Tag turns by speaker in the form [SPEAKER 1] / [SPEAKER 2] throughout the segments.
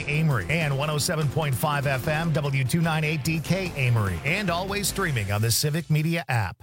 [SPEAKER 1] Amory and 107.5 FM W298DK Amory, and always streaming on the Civic Media app.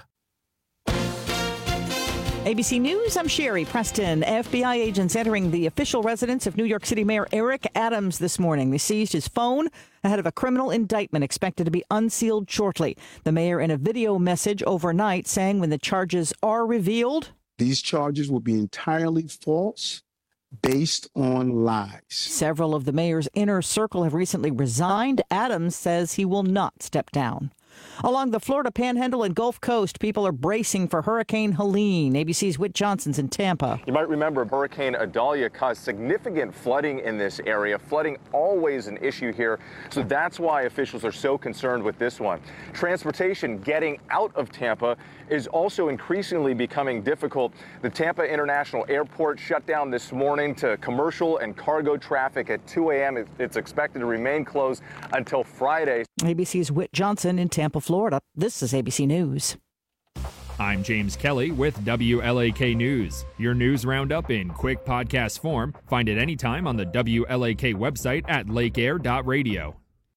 [SPEAKER 2] ABC News, I'm Sherry Preston. FBI agents entering the official residence of New York City Mayor Eric Adams this morning. They seized his phone ahead of a criminal indictment expected to be unsealed shortly. The mayor in a video message overnight saying when the charges are revealed,
[SPEAKER 3] these charges will be entirely false, based on lies.
[SPEAKER 2] Several of the mayor's inner circle have recently resigned. Adams says he will not step down. Along the Florida Panhandle and Gulf Coast, people are bracing for Hurricane Helene. ABC's Whit Johnson's in Tampa.
[SPEAKER 4] You might remember Hurricane Idalia caused significant flooding in this area. Flooding always an issue here, so that's why officials are so concerned with this one. Transportation getting out of Tampa is also increasingly becoming difficult. The Tampa International Airport shut down this morning to commercial and cargo traffic at 2 a.m. It's expected to remain closed until Friday.
[SPEAKER 2] ABC's Whit Johnson in Tampa, Florida. This is ABC News.
[SPEAKER 5] I'm James Kelly with WLAK News. Your news roundup in quick podcast form. Find it anytime on the WLAK website at lakeair.radio.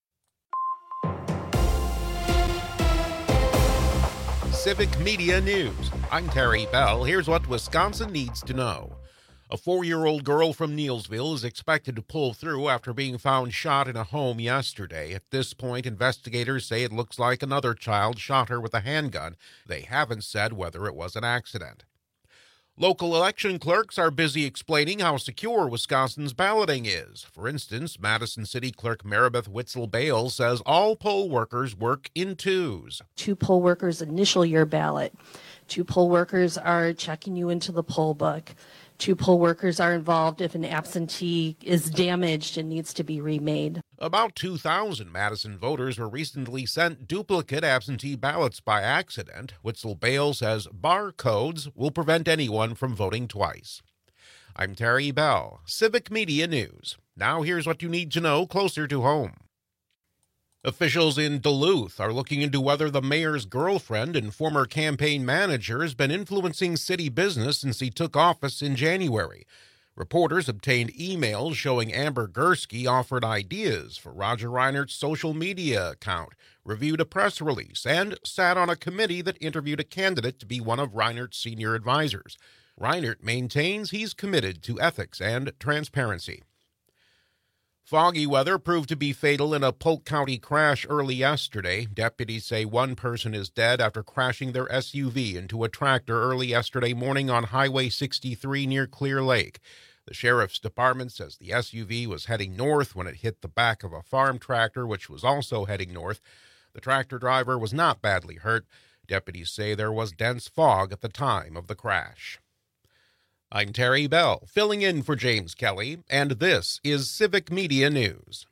[SPEAKER 6] Civic Media News. I'm Terry Bell. Here's what Wisconsin needs to know. A 4-year-old girl from Neillsville is expected to pull through after being found shot in a home yesterday. At this point, investigators say it looks like another child shot her with a handgun. They haven't said whether it was an accident. Local election clerks are busy explaining how secure Wisconsin's balloting is. For instance, Madison City Clerk Maribeth Witzel-Bales says all poll workers work in twos.
[SPEAKER 7] 2 poll workers initial your ballot. 2 poll workers are checking you into the poll book. 2 poll workers are involved if an absentee is damaged and needs to be remade.
[SPEAKER 6] About 2,000 Madison voters were recently sent duplicate absentee ballots by accident. Witzel-Bales says barcodes will prevent anyone from voting twice. I'm Terry Bell, Civic Media News. Now here's what you need to know closer to home. Officials in Duluth are looking into whether the mayor's girlfriend and former campaign manager has been influencing city business since he took office in January. Reporters obtained emails showing Amber Gursky offered ideas for Roger Reinert's social media account, reviewed a press release, and sat on a committee that interviewed a candidate to be one of Reinert's senior advisors. Reinert maintains he's committed to ethics and transparency. Foggy weather proved to be fatal in a Polk County crash early yesterday. Deputies say one person is dead after crashing their SUV into a tractor early yesterday morning on Highway 63 near Clear Lake. The sheriff's department says the SUV was heading north when it hit the back of a farm tractor, which was also heading north. The tractor driver was not badly hurt. Deputies say there was dense fog at the time of the crash. I'm Terry Bell, filling in for James Kelly, and this is Civic Media News.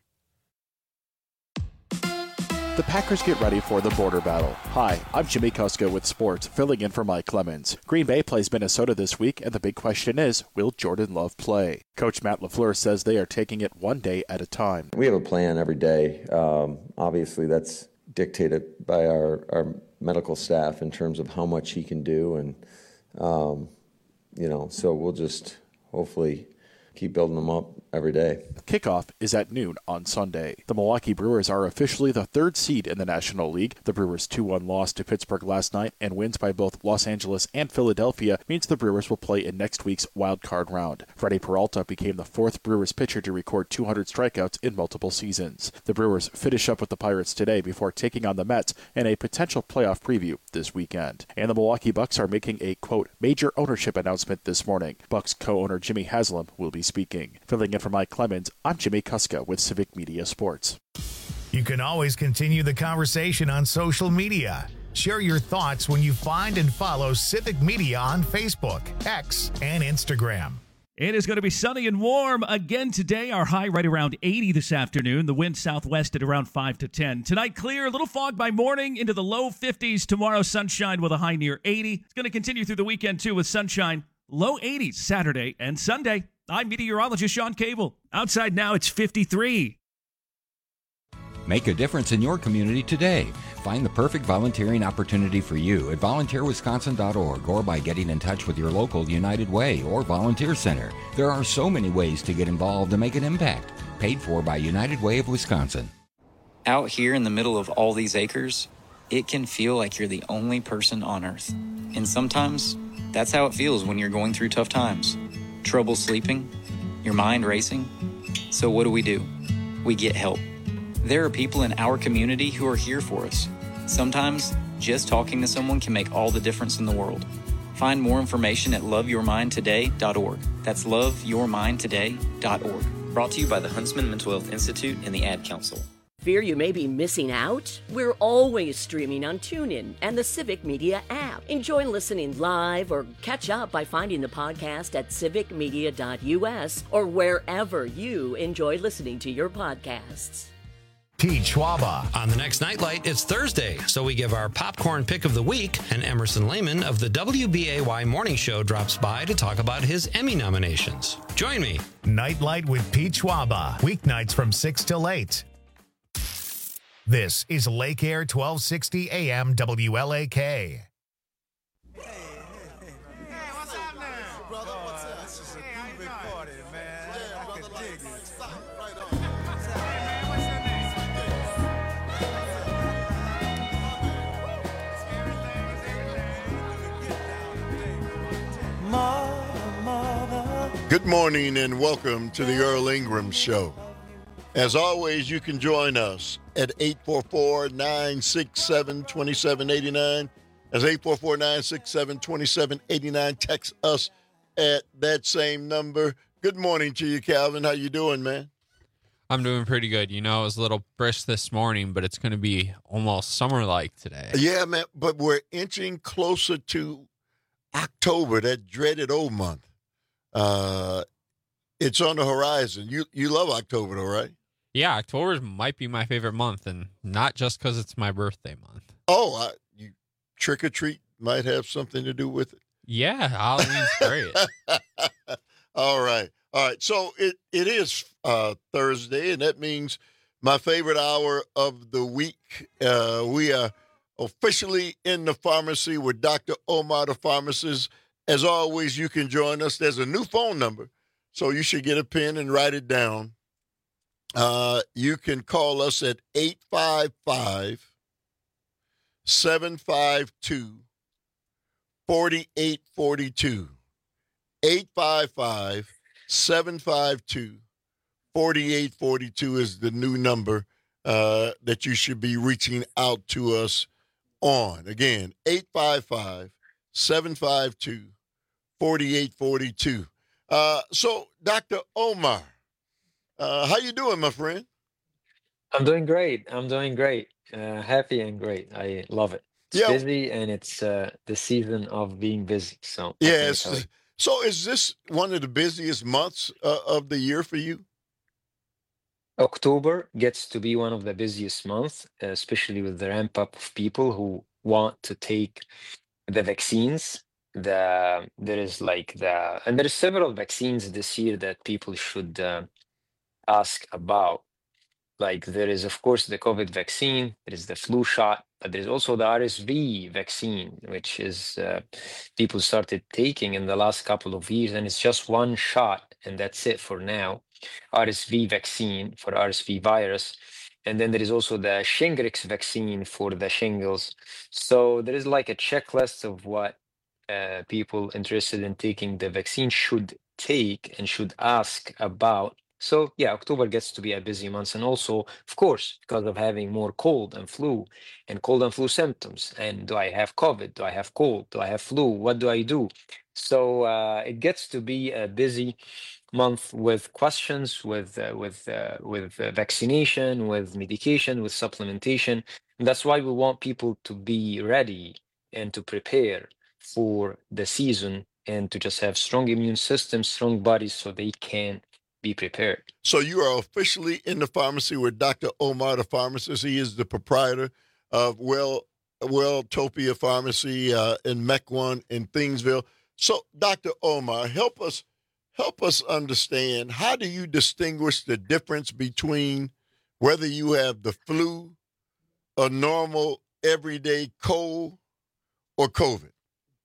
[SPEAKER 8] The Packers get ready for the border battle. Hi, I'm Jimmy Kuska with sports, filling in for Mike Clemens. Green Bay plays Minnesota this week, and the big question is, will Jordan Love play? Coach Matt LaFleur says they are taking it one day at a time.
[SPEAKER 9] We have a plan every day. Obviously, that's dictated by our medical staff in terms of how much he can do, and so we'll just hopefully keep building them up every day.
[SPEAKER 8] Kickoff is at noon on Sunday. The Milwaukee Brewers are officially the 3rd seed in the National League. The Brewers' 2-1 loss to Pittsburgh last night and wins by both Los Angeles and Philadelphia means the Brewers will play in next week's wild card round. Freddie Peralta became the 4th Brewers pitcher to record 200 strikeouts in multiple seasons. The Brewers finish up with the Pirates today before taking on the Mets in a potential playoff preview this weekend. And the Milwaukee Bucks are making a, quote, major ownership announcement this morning. Bucks co-owner Jimmy Haslam will be speaking. Filling in for Mike Clemens, I'm Jimmy Kuska with Civic Media Sports.
[SPEAKER 1] You can always continue the conversation on social media. Share your thoughts when you find and follow Civic Media on Facebook, X, and Instagram.
[SPEAKER 10] It is going to be sunny and warm again today. Our high right around 80 this afternoon. The wind southwest at around 5 to 10. Tonight clear, a little fog by morning into the low 50s. Tomorrow sunshine with a high near 80. It's going to continue through the weekend too with sunshine. Low 80s Saturday and Sunday. I'm meteorologist Sean Cable. Outside now it's 53.
[SPEAKER 11] Make a difference in your community today. Find the perfect volunteering opportunity for you at volunteerwisconsin.org or by getting in touch with your local United Way or Volunteer Center. There are so many ways to get involved and make an impact. Paid for by United Way of Wisconsin.
[SPEAKER 12] Out here in the middle of all these acres, it can feel like you're the only person on Earth. And sometimes, that's how it feels when you're going through tough times. Trouble sleeping, your mind racing. So what do? We get help. There are people in our community who are here for us. Sometimes, just talking to someone can make all the difference in the world. Find more information at loveyourmindtoday.org. That's loveyourmindtoday.org. Brought to you by the Huntsman Mental Health Institute and the Ad Council.
[SPEAKER 13] Fear you may be missing out? We're always streaming on TuneIn and the Civic Media app. Enjoy listening live or catch up by finding the podcast at civicmedia.us or wherever you enjoy listening to your podcasts.
[SPEAKER 1] Pete Schwaba.
[SPEAKER 14] On the next Nightlight, it's Thursday, so we give our popcorn pick of the week, and Emerson Lehman of the WBAY Morning Show drops by to talk about his Emmy nominations. Join me.
[SPEAKER 1] Nightlight with Pete Schwaba. Weeknights from 6 till 8. This is Lake Air 1260 AM WLAK.
[SPEAKER 15] Good morning and welcome to the Earl Ingram Show. As always, you can join us at 844-967-2789. That's 844-967-2789. Text us at that same number. Good morning to you, Calvin. How you doing, man?
[SPEAKER 16] I'm doing pretty good. You know, it was a little brisk this morning, but it's going to be almost summer-like today.
[SPEAKER 15] Yeah, man, but we're inching closer to October, that dreaded old month. It's on the horizon. You love October, though, right?
[SPEAKER 16] Yeah, October might be my favorite month, and not just because it's my birthday month.
[SPEAKER 15] Oh, you trick or treat might have something to do with it.
[SPEAKER 16] Yeah, Halloween's great.
[SPEAKER 15] All right. So it is Thursday, and that means my favorite hour of the week. We are officially in the pharmacy with Dr. Omar, the pharmacist. As always, you can join us. There's a new phone number, so you should get a pen and write it down. You can call us at 855-752-4842. 855-752-4842 is the new number that you should be reaching out to us on. Again, 855-752-4842. So, Dr. Omar, how you doing, my friend?
[SPEAKER 17] I'm doing great. Happy and great. I love it. It's busy, and it's the season of being busy. So
[SPEAKER 15] yes. So is this one of the busiest months of the year for you?
[SPEAKER 17] October gets to be one of the busiest months, especially with the ramp up of people who want to take the vaccines. There is several vaccines this year that people should ask about. Like there is, of course, the COVID vaccine, there is the flu shot, but there's also the RSV vaccine, which is people started taking in the last couple of years, and it's just one shot, and that's it for now. RSV vaccine for RSV virus. And then there is also the Shingrix vaccine for the shingles. So there is like a checklist of what people interested in taking the vaccine should take and should ask about. So yeah, October gets to be a busy month, and also, of course, because of having more cold and flu symptoms. And do I have COVID? Do I have cold? Do I have flu? What do I do? So it gets to be a busy month with questions, with vaccination, with medication, with supplementation. And that's why we want people to be ready and to prepare for the season and to just have strong immune systems, strong bodies, so they can be prepared.
[SPEAKER 15] So you are officially in the pharmacy with Dr. Omar, the pharmacist. He is the proprietor of Welltopia Pharmacy in Mequon in Thingsville. So, Dr. Omar, help us understand, how do you distinguish the difference between whether you have the flu, a normal everyday cold, or COVID?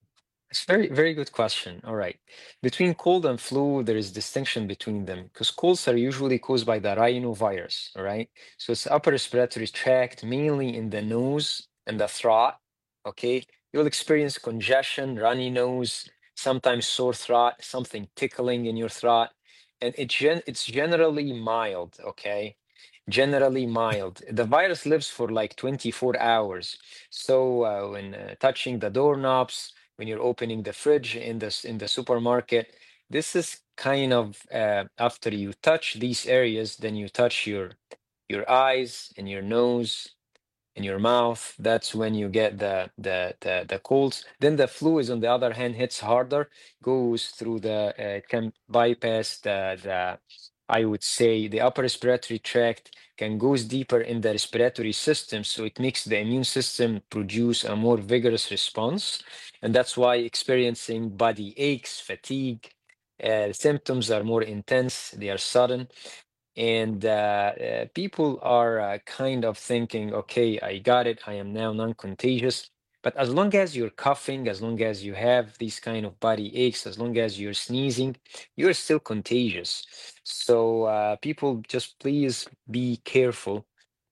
[SPEAKER 17] It's very, very good question. All right. Between cold and flu, there is distinction between them because colds are usually caused by the rhinovirus. All right. So it's upper respiratory tract, mainly in the nose and the throat. Okay. You'll experience congestion, runny nose, sometimes sore throat, something tickling in your throat. And it's generally mild. Okay. Generally mild. The virus lives for like 24 hours. So when touching the doorknobs, when you're opening the fridge in the supermarket, this is kind of after you touch these areas, then you touch your eyes and your nose and your mouth. That's when you get the colds. Then the flu is on the other hand hits harder, goes through it can bypass the I would say the upper respiratory tract, can goes deeper in the respiratory system, so it makes the immune system produce a more vigorous response, and that's why experiencing body aches, fatigue, symptoms are more intense, they are sudden, and people are kind of thinking, okay, I got it, I am now non-contagious. But as long as you're coughing, as long as you have these kind of body aches, as long as you're sneezing, you're still contagious. So people just please be careful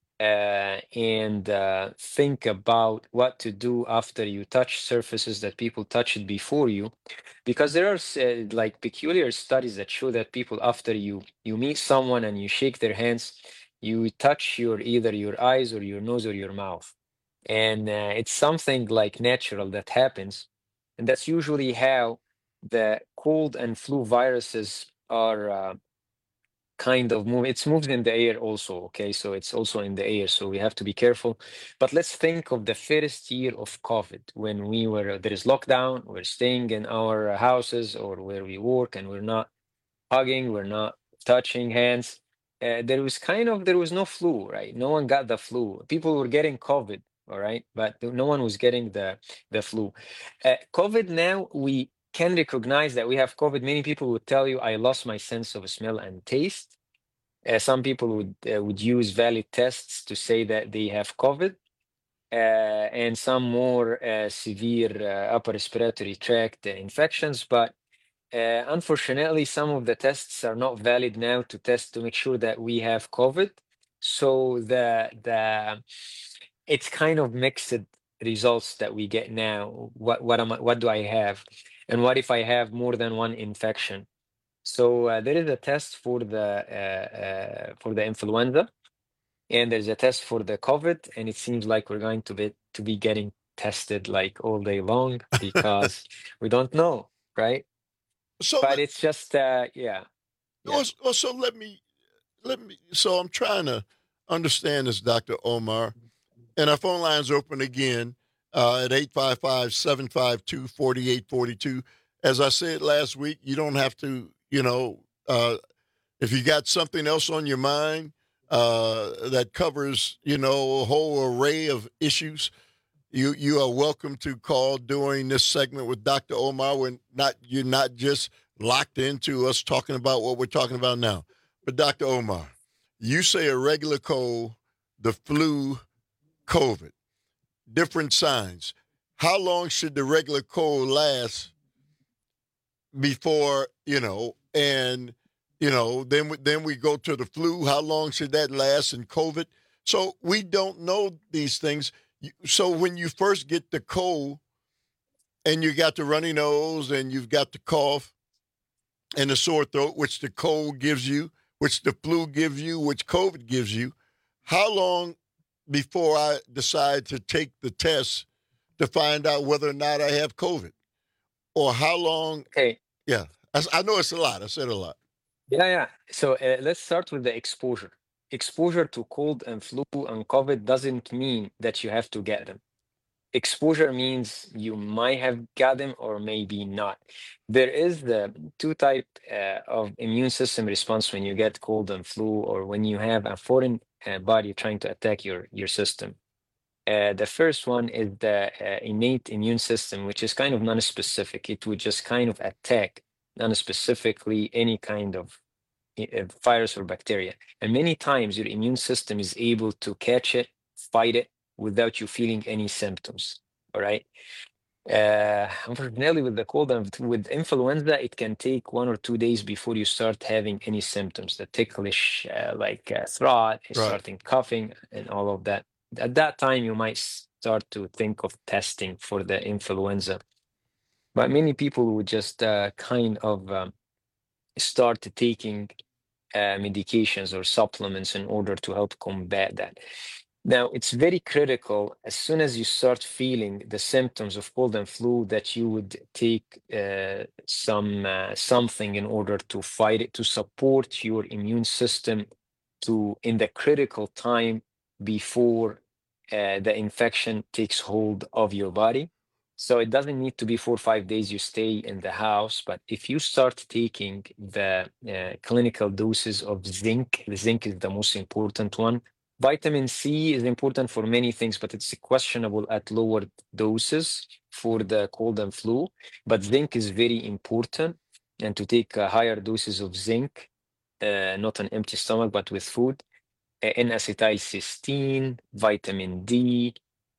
[SPEAKER 17] and think about what to do after you touch surfaces that people touched before you, because there are like peculiar studies that show that people after you meet someone and you shake their hands, you touch either your eyes or your nose or your mouth. And it's something like natural that happens. And that's usually how the cold and flu viruses are kind of move. It's moved in the air also, okay? So it's also in the air, so we have to be careful. But let's think of the first year of COVID when there is lockdown, we're staying in our houses or where we work, and we're not hugging, we're not touching hands. There was no flu, right? No one got the flu. People were getting COVID, all right, but no one was getting the flu. COVID now, we can recognize that we have COVID. Many people would tell you, I lost my sense of smell and taste. Some people would use valid tests to say that they have COVID, and some more severe upper respiratory tract infections. But unfortunately, some of the tests are not valid now to test to make sure that we have COVID. So it's kind of mixed results that we get now. What do I have, and what if I have more than one infection? So there is a test for the influenza, and there's a test for the COVID, and it seems like we're going to be getting tested like all day long because we don't know, right? But it's just yeah.
[SPEAKER 15] So let me. So I'm trying to understand this, Dr. Omar, and our phone lines are open again at 855-752-4842. As I said last week, you don't have to. If you got something else on your mind that covers, a whole array of issues, you are welcome to call during this segment with Dr. Omar. You're not just locked into us talking about what we're talking about now. But Dr. Omar, you say a regular cold, the flu, COVID, different signs. How long should the regular cold last before, and, then we go to the flu? How long should that last in COVID? So we don't know these things. So when you first get the cold and you got the runny nose and you've got the cough and the sore throat, which the cold gives you, which the flu gives you, which COVID gives you, how long before I decide to take the test to find out whether or not I have COVID? Or how long?
[SPEAKER 17] Okay.
[SPEAKER 15] Yeah. I know it's a lot. I said a lot.
[SPEAKER 17] Yeah. So let's start with the exposure. Exposure to cold and flu and COVID doesn't mean that you have to get them. Exposure means you might have got them or maybe not. There is the two type of immune system response when you get cold and flu, or when you have a foreign body trying to attack your system. The first one is the innate immune system, which is kind of non-specific. It would just kind of attack non-specifically any kind of virus or bacteria. And many times your immune system is able to catch it, fight it, without you feeling any symptoms, all right? Unfortunately, with the cold and with influenza, it can take 1 or 2 days before you start having any symptoms. The ticklish, throat, starting coughing, and all of that. At that time, you might start to think of testing for the influenza. But many people would just start taking medications or supplements in order to help combat that. Now, it's very critical as soon as you start feeling the symptoms of cold and flu that you would take something in order to fight it, to support your immune system in the critical time before the infection takes hold of your body. So it doesn't need to be 4 or 5 days you stay in the house, but if you start taking the clinical doses of zinc, the zinc is the most important one. Vitamin C is important for many things, but it's questionable at lower doses for the cold and flu. But zinc is very important, and to take higher doses of zinc, not an empty stomach, but with food. N-acetylcysteine, vitamin D.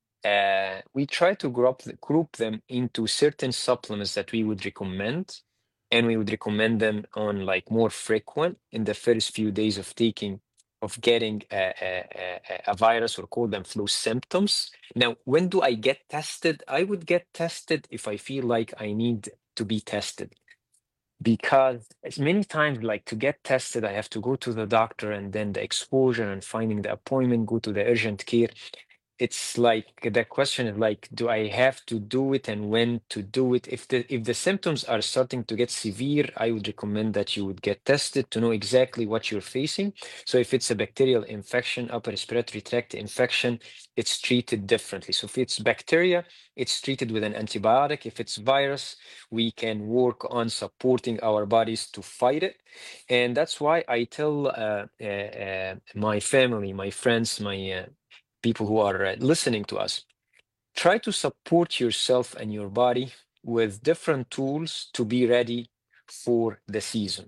[SPEAKER 17] We try to group them into certain supplements that we would recommend, and we would recommend them on like more frequent in the first few days of getting a virus or cold and flu symptoms. Now, when do I get tested? I would get tested if I feel like I need to be tested. Because as many times, like to get tested, I have to go to the doctor, and then the exposure and finding the appointment, go to the urgent care. It's like the question is like, do I have to do it and when to do it? If the symptoms are starting to get severe, I would recommend that you would get tested to know exactly what you're facing. So if it's a bacterial infection, upper respiratory tract infection, it's treated differently. So if it's bacteria, it's treated with an antibiotic. If it's virus, we can work on supporting our bodies to fight it. And that's why I tell my family, my friends, my people who are listening to us, try to support yourself and your body with different tools to be ready for the season.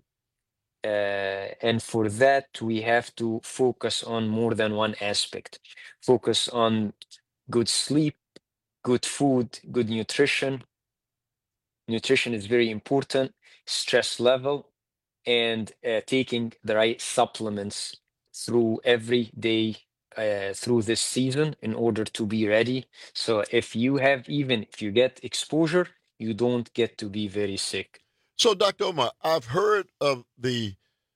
[SPEAKER 17] And for that, we have to focus on more than one aspect. Focus on good sleep, good food, good nutrition. Nutrition is very important, stress level, and taking the right supplements through every day through this season in order to be ready. So if you get exposure, you don't get to be very sick.
[SPEAKER 15] So, Dr. Omar, I've heard of the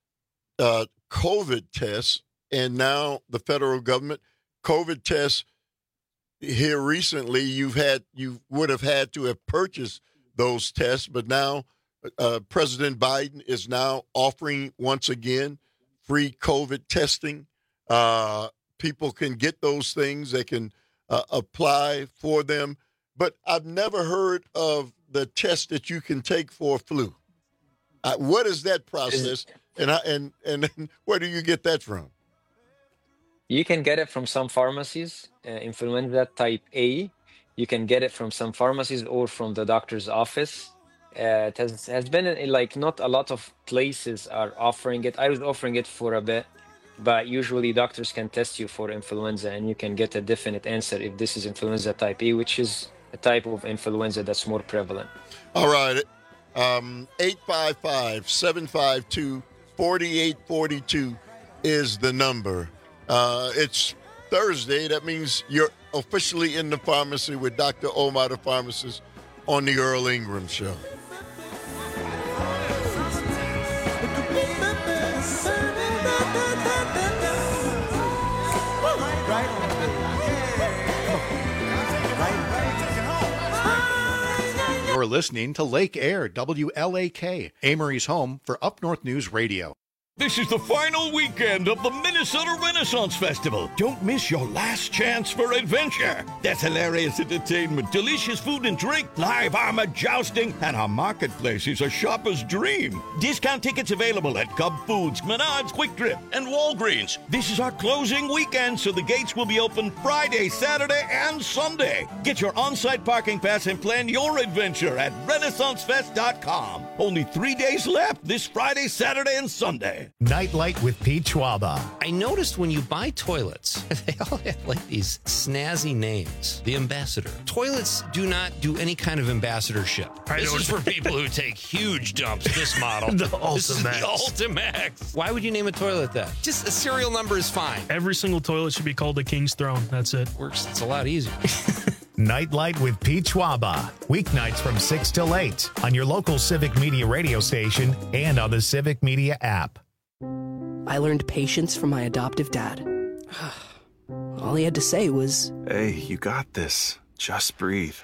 [SPEAKER 15] COVID tests, and now the federal government COVID tests here recently. You would have had to have purchased those tests, but now President Biden is now offering once again free COVID testing. People can get those things. They can apply for them. But I've never heard of the test that you can take for flu. What is that process, and where do you get that from?
[SPEAKER 17] You can get it from some pharmacies, influenza type A. You can get it from some pharmacies or from the doctor's office. It has been like not a lot of places are offering it. I was offering it for a bit. But usually doctors can test you for influenza, and you can get a definite answer if this is influenza type A, which is a type of influenza that's more prevalent.
[SPEAKER 15] All right. 855-752-4842 is the number. It's Thursday. That means you're officially in the pharmacy with Dr. Omar, the pharmacist, on the Earl Ingram Show.
[SPEAKER 18] You're listening to Lake Air, WLAK, Amory's home for Up North News Radio.
[SPEAKER 19] This is the final weekend of the Minnesota Renaissance Festival. Don't miss your last chance for adventure. There's hilarious entertainment, delicious food and drink, live armor jousting, and our marketplace is a shopper's dream. Discount tickets available at Cub Foods, Menards, Quick Trip, and Walgreens. This is our closing weekend, so the gates will be open Friday, Saturday, and Sunday. Get your on-site parking pass and plan your adventure at RenaissanceFest.com. Only 3 days left this Friday, Saturday, and Sunday. right.
[SPEAKER 1] Nightlight with Pete Schwaba.
[SPEAKER 14] I noticed when you buy toilets, they all have like these snazzy names. The Ambassador. Toilets do not do any kind of ambassadorship. This is for people who take huge dumps, this model. This is the Ultimax. Why would you name a toilet that? Just a serial number is fine.
[SPEAKER 20] Every single toilet should be called the King's Throne. That's it.
[SPEAKER 14] Works. It's a lot easier.
[SPEAKER 1] Nightlight with Pete Schwaba. Weeknights from 6 till 8 on your local Civic Media radio station and on the Civic Media app.
[SPEAKER 21] I learned patience from my adoptive dad. All he had to say was,
[SPEAKER 22] "Hey, you got this. Just breathe."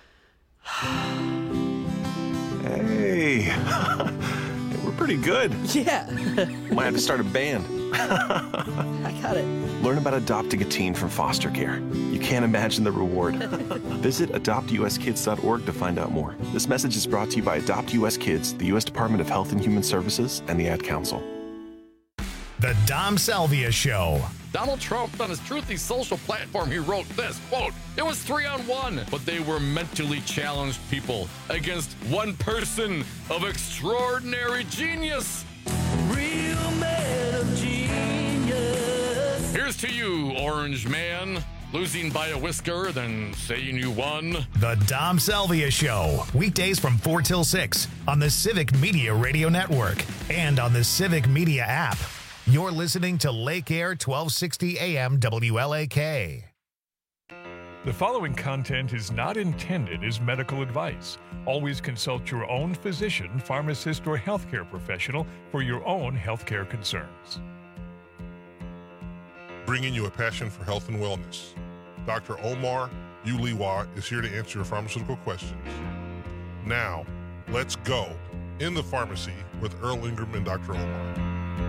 [SPEAKER 22] Hey, we're pretty good.
[SPEAKER 21] Yeah.
[SPEAKER 22] Might have to start a band.
[SPEAKER 21] I got it.
[SPEAKER 22] Learn about adopting a teen from foster care. You can't imagine the reward. Visit adoptuskids.org to find out more. This message is brought to you by Adopt US Kids, the U.S. Department of Health and Human Services, and the Ad Council.
[SPEAKER 1] The Dom Salvia Show.
[SPEAKER 23] Donald Trump, on his Truthy social platform, he wrote this, quote, "It was 3-on-1, but they were mentally challenged people against one person of extraordinary genius." Real man of genius. Here's to you, Orange Man. Losing by a whisker, then saying you won.
[SPEAKER 1] The Dom Salvia Show. Weekdays from 4 till 6 on the Civic Media Radio Network and on the Civic Media app. You're listening to Lake Air 1260 AM WLAK.
[SPEAKER 24] The following content is not intended as medical advice. Always consult your own physician, pharmacist, or healthcare professional for your own healthcare concerns.
[SPEAKER 25] Bringing you a passion for health and wellness. Dr. Omar Uliwa is here to answer your pharmaceutical questions. Now, let's go in the pharmacy with Earl Ingram and Dr. Omar.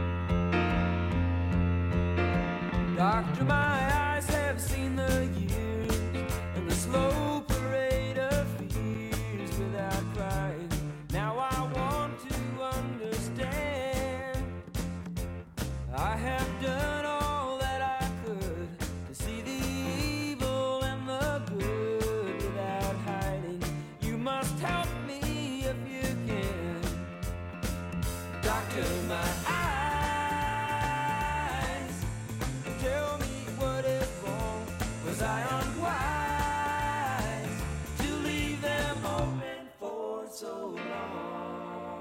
[SPEAKER 26] Doctor, my eyes have seen the years and the slow parade of fears without crying. Now I want to understand. I have done all that I could to see the evil and the good without hiding. You must help me if you can. Doctor, my eyes, tell me what is wrong. Was I unwise to leave them open for so long?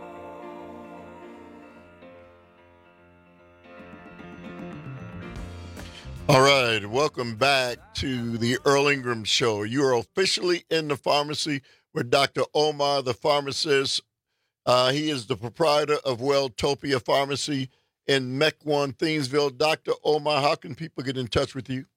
[SPEAKER 15] All right, welcome back to the Earl Ingram Show. You are officially in the pharmacy with Dr. Omar, the pharmacist. He is the proprietor of Welltopia Pharmacy in Mequon, Thiensville. Dr. Omar, how can people get in touch with you?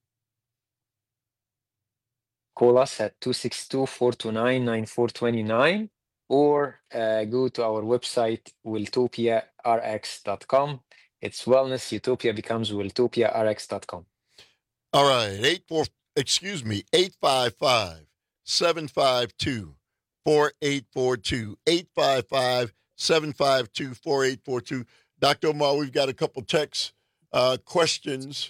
[SPEAKER 17] Call us at 262-429-9429 or go to our website, welltopiarx.com. It's wellness, utopia becomes welltopiarx.com.
[SPEAKER 15] All right, 855-752-4842, 855-752-4842. Dr. Omar, we've got a couple text questions.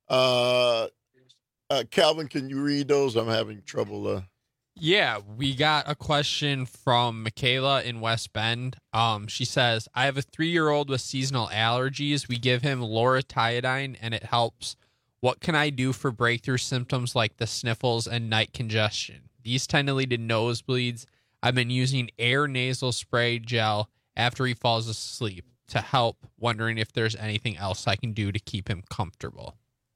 [SPEAKER 15] Calvin, can you read those? I'm having trouble.
[SPEAKER 16] Yeah, we got a question from Michaela in West Bend. She says, I have a 3-year-old with seasonal allergies. We give him loratadine and it helps. What can I do for breakthrough symptoms like the sniffles and night congestion? These tend to lead to nosebleeds. I've been using air nasal spray gel after he falls asleep to help, wondering if there's anything else I can do to keep him comfortable.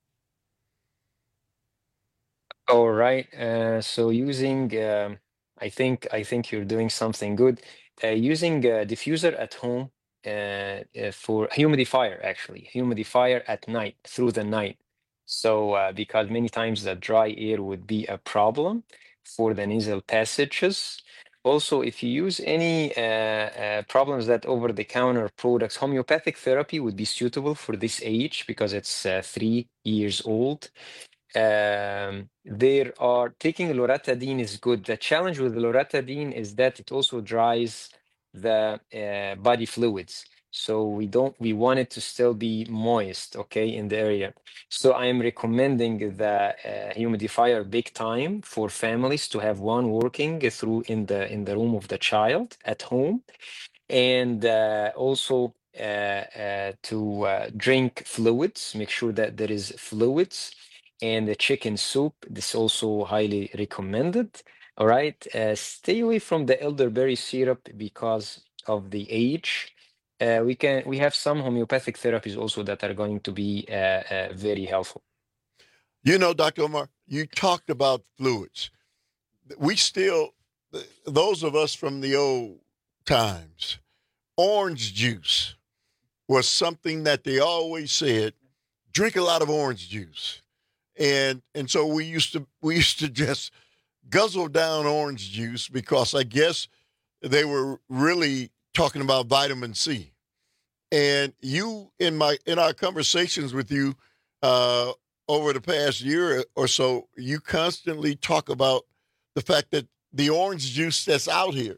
[SPEAKER 17] All right. So using, I think you're doing something good. Using a diffuser at home for humidifier at night, through the night. So because many times the dry air would be a problem for the nasal passages. Also, if you use any problems that over-the-counter products, homeopathic therapy would be suitable for this age because it's 3 years old. Taking loratadine is good. The challenge with loratadine is that it also dries the body fluids. So we want it to still be moist, okay, in the area. So I am recommending the humidifier big time for families to have one working through in the room of the child at home. And also to drink fluids, make sure that there is fluids, and the chicken soup, this is also highly recommended. All right, stay away from the elderberry syrup because of the age. We have some homeopathic therapies also that are going to be very helpful.
[SPEAKER 15] You know, Dr. Omar, you talked about fluids. We still, those of us from the old times, orange juice was something that they always said, drink a lot of orange juice. And so we used to just guzzle down orange juice because I guess they were really talking about vitamin C. And you, in our conversations with you over the past year or so, you constantly talk about the fact that the orange juice that's out here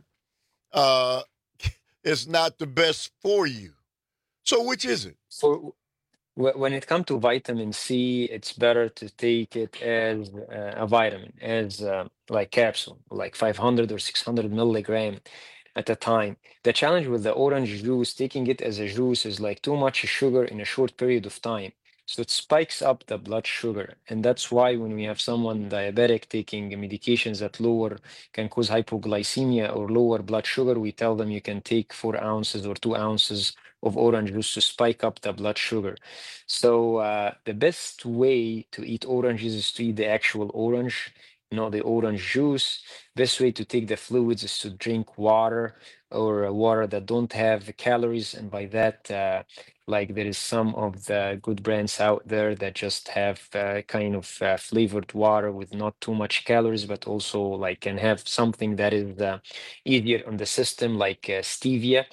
[SPEAKER 15] is not the best for you. So which is it?
[SPEAKER 17] So when it comes to vitamin C, it's better to take it as a vitamin, as like capsule, like 500 or 600 milligram at a time. The challenge with the orange juice, taking it as a juice, is like too much sugar in a short period of time. So it spikes up the blood sugar. And that's why when we have someone diabetic taking medications that can cause hypoglycemia or lower blood sugar, we tell them you can take 4 ounces or 2 ounces of orange juice to spike up the blood sugar. So the best way to eat oranges is to eat the actual orange, not the orange juice. Best way to take the fluids is to drink water, or water that don't have calories. And by that, like there is some of the good brands out there that just have kind of flavored water with not too much calories, but also like can have something that is easier on the system, like stevia.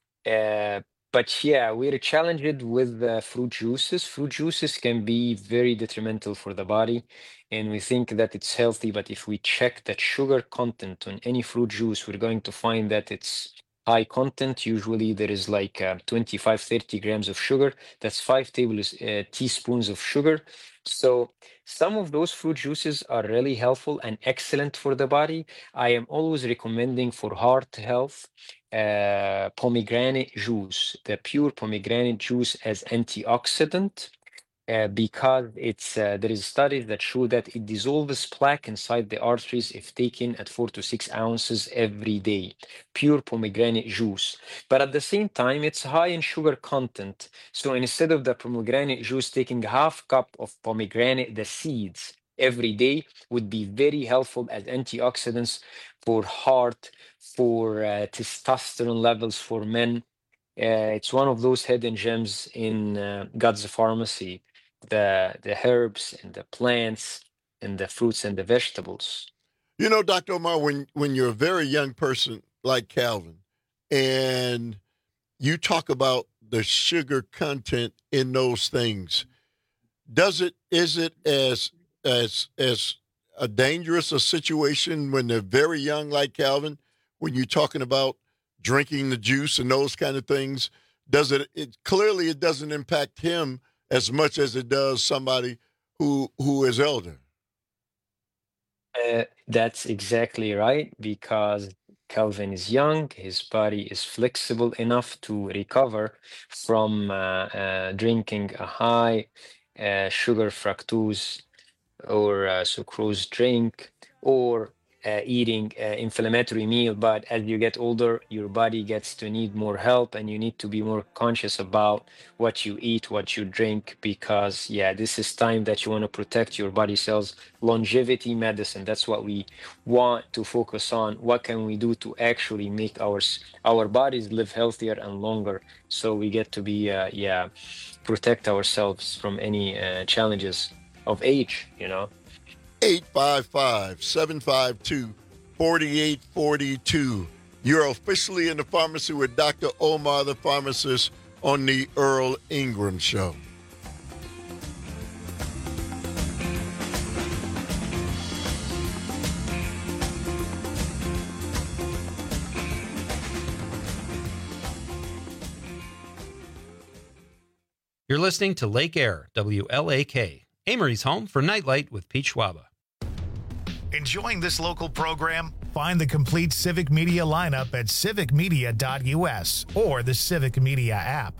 [SPEAKER 17] But yeah, we're challenged with fruit juices. Fruit juices can be very detrimental for the body, and we think that it's healthy. But if we check that sugar content on any fruit juice, we're going to find that it's high content. Usually there is like 25-30 grams of sugar. That's 5 teaspoons of sugar. So some of those fruit juices are really helpful and excellent for the body. I am always recommending for heart health pomegranate juice, the pure pomegranate juice as antioxidant, because there is studies that show that it dissolves plaque inside the arteries if taken at 4 to 6 ounces every day. Pure pomegranate juice. But at the same time, it's high in sugar content. So instead of the pomegranate juice, taking half cup of pomegranate, the seeds, every day would be very helpful as antioxidants for heart, for testosterone levels for men. It's one of those hidden gems in God's pharmacy, the herbs and the plants and the fruits and the vegetables.
[SPEAKER 15] You know, Dr. Omar, when you're a very young person like Calvin and you talk about the sugar content in those things, is it as a dangerous a situation when they're very young like Calvin, when you're talking about drinking the juice and those kind of things? Clearly it doesn't impact him as much as it does somebody who is elder.
[SPEAKER 17] That's exactly right, because Calvin is young, his body is flexible enough to recover from drinking a high sugar fructose or sucrose drink, or eating inflammatory meal. But as you get older, your body gets to need more help, and you need to be more conscious about what you eat, what you drink, because this is time that you want to protect your body cells. Longevity medicine, that's what we want to focus on. What can we do to actually make our bodies live healthier and longer, so we get to be protect ourselves from any challenges of age,
[SPEAKER 15] 855-752-4842. You're officially in the pharmacy with Dr. Omar, the pharmacist, on the Earl Ingram Show.
[SPEAKER 2] You're listening to Lake Air, WLAK, Amory's home for Nightlight with Pete Schwaba.
[SPEAKER 1] Enjoying this local program? Find the complete Civic Media lineup at civicmedia.us or the Civic Media app.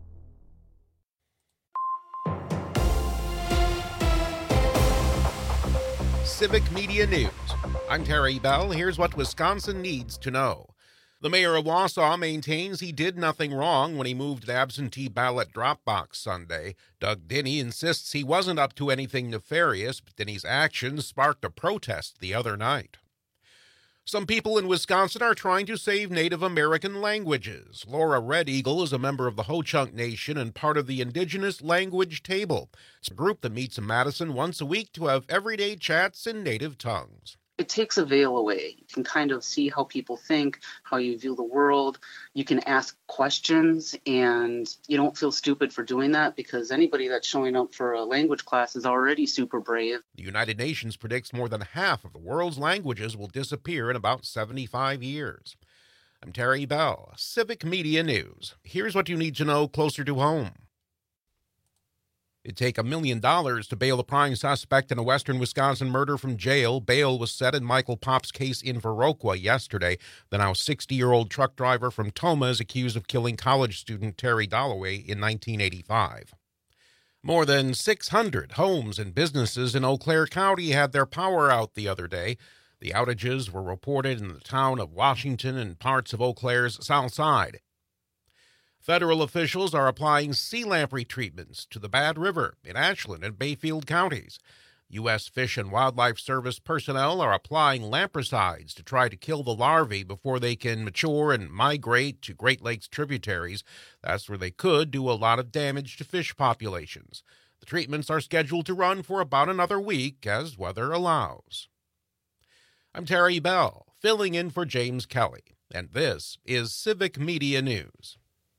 [SPEAKER 2] Civic Media News. I'm Terry Bell. Here's what Wisconsin needs to know. The mayor of Wausau maintains he did nothing wrong when he moved the absentee ballot drop box Sunday. Doug Denny insists he wasn't up to anything nefarious, but Denny's actions sparked a protest the other night. Some people in Wisconsin are trying to save Native American languages. Laura Red Eagle is a member of the Ho-Chunk Nation and part of the Indigenous Language Table. It's a group that meets in Madison once a week to have everyday chats in native tongues.
[SPEAKER 3] It takes a veil away. You can kind of see how people think, how you view the world. You can ask questions, and you don't feel stupid for doing that because anybody that's showing up for a language class is already super brave.
[SPEAKER 2] The United Nations predicts more than half of the world's languages will disappear in about 75 years. I'm Terry Bell, Civic Media News. Here's what you need to know closer to home. It'd take $1 million to bail a prime suspect in a western Wisconsin murder from jail. Bail was set in Michael Pop's case in Viroqua yesterday. The now 60-year-old truck driver from Toma is accused of killing college student Terry Dalloway in 1985. More than 600 homes and businesses in Eau Claire County had their power out the other day. The outages were reported in the town of Washington and parts of Eau Claire's south side. Federal officials are applying sea lamprey treatments to the Bad River in Ashland and Bayfield counties. U.S. Fish and Wildlife Service personnel are applying lampricides to try to kill the larvae before they can mature and migrate to Great Lakes tributaries. That's where they could do a lot of damage to fish populations. The treatments are scheduled to run for about another week as weather allows. I'm Terry Bell, filling in for James Kelly, and this is Civic Media News.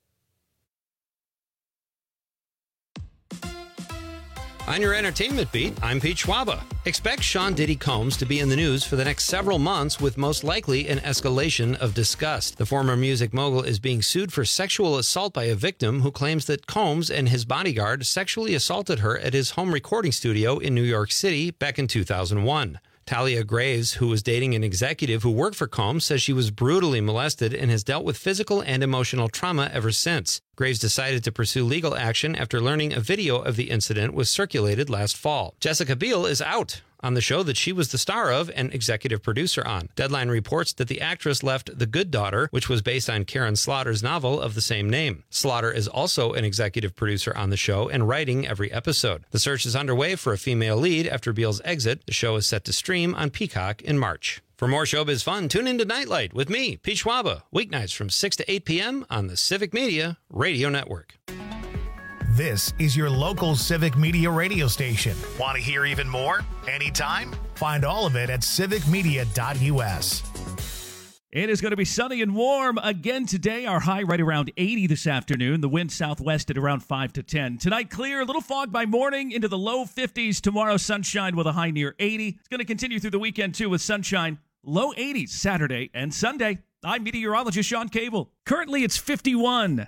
[SPEAKER 14] On your entertainment beat, I'm Pete Schwaba. Expect Sean Diddy Combs to be in the news for the next several months with most likely an escalation of disgust. The former music mogul is being sued for sexual assault by a victim who claims that Combs and his bodyguard sexually assaulted her at his home recording studio in New York City back in 2001. Talia Graves, who was dating an executive who worked for Combs, says she was brutally molested and has dealt with physical and emotional trauma ever since. Graves decided to pursue legal action after learning a video of the incident was circulated last fall. Jessica Biel is out on the show that she was the star of and executive producer on. Deadline reports that the actress left The Good Daughter, which was based on Karen Slaughter's novel of the same name. Slaughter is also an executive producer on the show and writing every episode. The search is underway for a female lead after Biel's exit. The show is set to stream on Peacock in March. For more showbiz fun, tune into Nightlight with me, Pete Schwaba, weeknights from 6 to 8 p.m. on the Civic Media Radio Network.
[SPEAKER 1] This is your local Civic Media radio station. Want to hear even more? Anytime? Find all of it at civicmedia.us.
[SPEAKER 10] It is going to be sunny and warm again today. Our high right around 80 this afternoon. The wind southwest at around 5 to 10. Tonight clear, a little fog by morning into the low 50s. Tomorrow sunshine with a high near 80. It's going to continue through the weekend too with sunshine. Low 80s Saturday and Sunday. I'm meteorologist Sean Cable. Currently it's 51.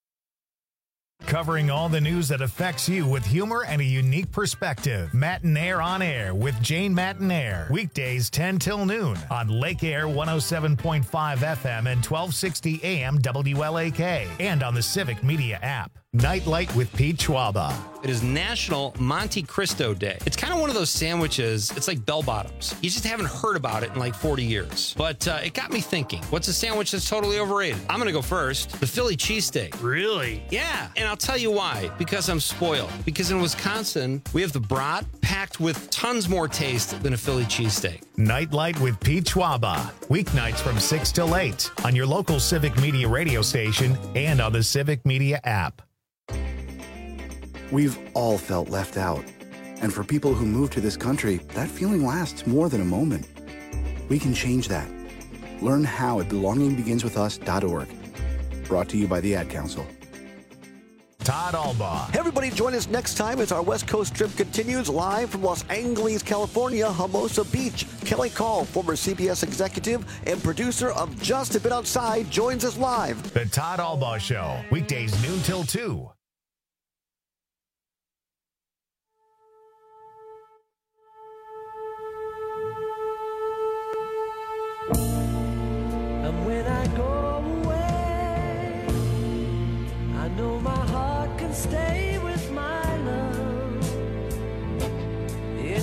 [SPEAKER 1] Covering all the news that affects you with humor and a unique perspective. Matinaire on Air with Jane Matinaire. Weekdays 10 till noon on Lake Air 107.5 FM and 1260 AM WLAK. And on the Civic Media app. Nightlight with Pete Schwaba.
[SPEAKER 14] It is National Monte Cristo Day. It's kind of one of those sandwiches, it's like bell bottoms. You just haven't heard about it in like 40 years. But it got me thinking, what's a sandwich that's totally overrated? I'm going to go first. The Philly cheesesteak.
[SPEAKER 20] Really?
[SPEAKER 14] Yeah, and I'll tell you why. Because I'm spoiled. Because in Wisconsin, we have the brat packed with tons more taste than a Philly cheesesteak.
[SPEAKER 1] Nightlight with Pete Schwaba. Weeknights from 6 till 8 on your local Civic Media radio station and on the Civic Media app.
[SPEAKER 4] We've all felt left out. And for people who move to this country, that feeling lasts more than a moment. We can change that. Learn how at belongingbeginswithus.org. Brought to you by the Ad Council.
[SPEAKER 1] Todd Albaugh.
[SPEAKER 5] Hey everybody, join us next time as our West Coast trip continues live from Los Angeles, California, Hermosa Beach. Kelly Call, former CBS executive and producer of Just a Bit Outside, joins us live.
[SPEAKER 1] The Todd Albaugh Show, weekdays noon till 2.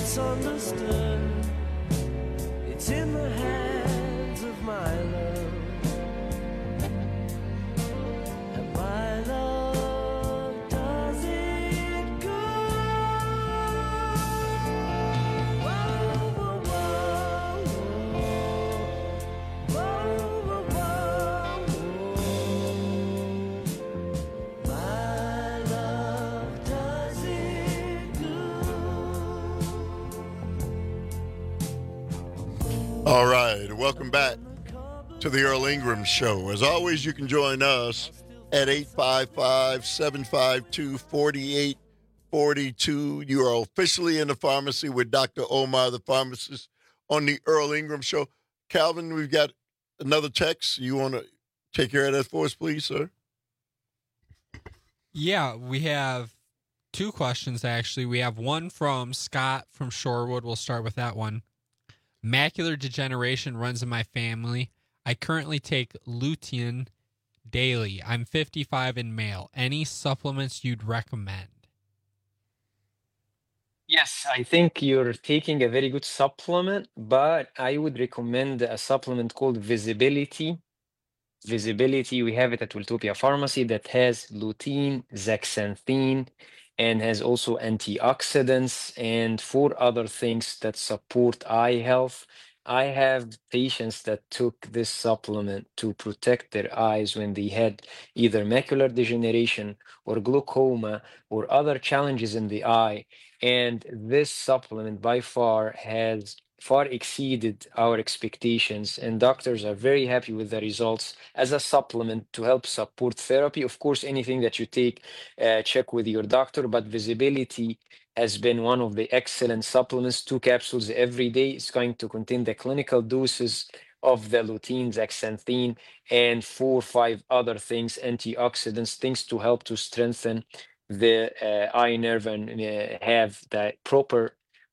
[SPEAKER 26] misunderstood. It's in the hands of my love. And my love does it good. Whoa, whoa, whoa, whoa. Whoa, whoa, whoa. My love does it good.
[SPEAKER 15] All right, welcome back to the Earl Ingram Show. As always, you can join us at 855-752-4842. You are officially in the pharmacy with Dr. Omar, the pharmacist, on the Earl Ingram Show. Calvin, we've got another text. You want to take care of that for us, please, sir?
[SPEAKER 16] Yeah, we have two questions, actually. We have one from Scott from Shorewood. We'll start with that one. Macular degeneration runs in my family. I currently take lutein daily. I'm 55 and male. Any supplements you'd recommend?
[SPEAKER 17] Yes, I think you're taking a very good supplement, but I would recommend a supplement called Visibility. Visibility, we have it at Wiltopia Pharmacy, that has lutein, zeaxanthin, and has also antioxidants and 4 other things that support eye health. I have patients that took this supplement to protect their eyes when they had either macular degeneration or glaucoma or other challenges in the eye. And this supplement by far has far exceeded our expectations, and doctors are very happy with the results as a supplement to help support therapy. Of course, anything that you take, check with your doctor, but Visibility has been one of the excellent supplements. 2 capsules every day. It's going to contain the clinical doses of the lutein, zeaxanthin, and 4 or 5 other things, antioxidants, things to help to strengthen the eye nerve and have the proper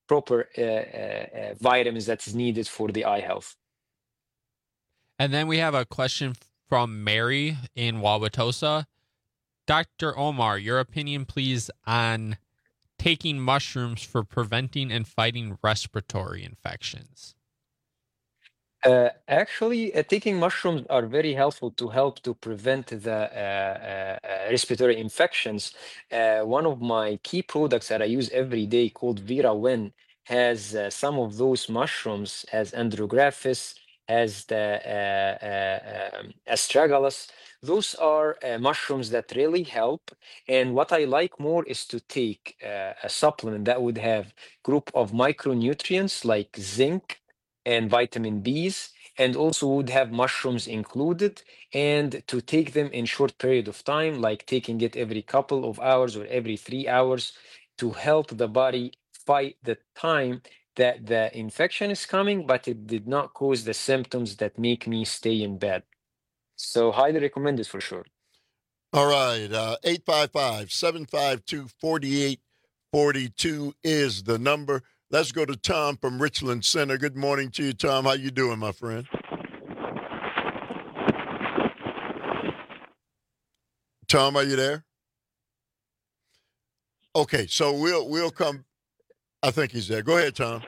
[SPEAKER 17] vitamins that is needed for the eye health.
[SPEAKER 16] And then we have a question from Mary in Wauwatosa. Dr. Omar, your opinion, please, on taking mushrooms for preventing and fighting respiratory infections.
[SPEAKER 17] Actually, taking mushrooms are very helpful to help to prevent the respiratory infections. One of my key products that I use every day called ViraWin has some of those mushrooms, as Andrographis, as the astragalus. Those are mushrooms that really help. And what I like more is to take a supplement that would have group of micronutrients like zinc and vitamin Bs, and also would have mushrooms included, and to take them in short period of time, like taking it every couple of hours or every 3 hours, to help the body fight the time that the infection is coming, but it did not cause the symptoms that make me stay in bed. So highly recommended for sure.
[SPEAKER 15] All right, 855-752-4842 is the number. Let's go to Tom from Richland Center. Good morning to you, Tom. How you doing, my friend? Tom, are you there? Okay, so we'll come. I think he's there. Go ahead, Tom.